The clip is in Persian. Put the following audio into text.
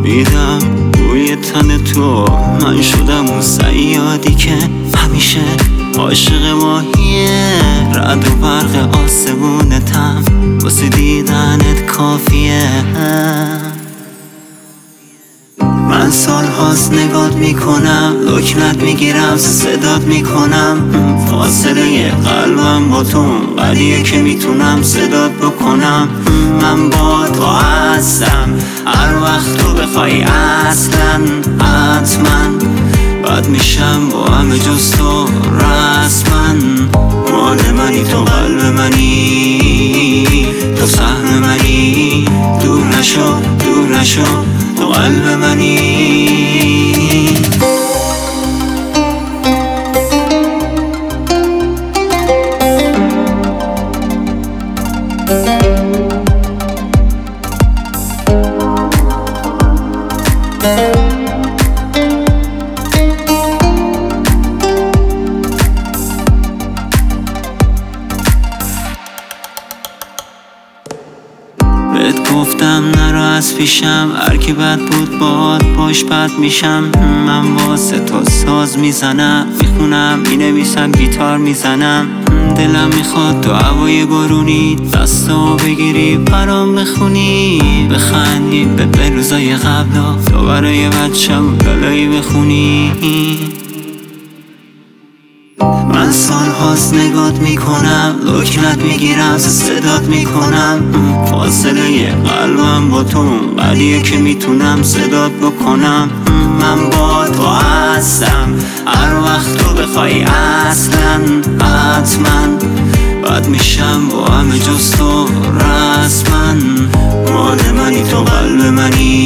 میدم روی تن تو. من شدم اون صیادی که همیشه عاشق ماهیه، رد و برق آسمونتم واسه دیدنت کافیه. من سال هاست نگات میکنم، لکنت میگیرم، صدات میکنم، فاصله قلبم با تو قدیه که میتونم صدات بکنم. من با تو هستم هر وقت تو بخوای، اصلا حتما بد میشم با همه جز تو رسما. مال منی تو، قلب منی تو، سهم منی، دور نشو دور نشو تو قلب منی. بهت گفتم نرو از پیشم، هر کی بد بود باهات باش بد میشم. من واسه تو ساز میزنم، میخونم مینویسم گیتار میزنم. دلم میخواد تو هوای بارونی دستامو بگیری برام بخونی، بخندی به روزای قبلا، تو برای بچم گلایی بخونی. من سال هاست نگات میکنم، لکنت میگیرم، صدات میکنم، فاصله قلبم با تو قدیه که میتونم صدات بکنم. من با تو هستم هر وقت تو بخوای، اصلا حتما بد میشم با همه جز تو رسما. مال منی تو، قلب منی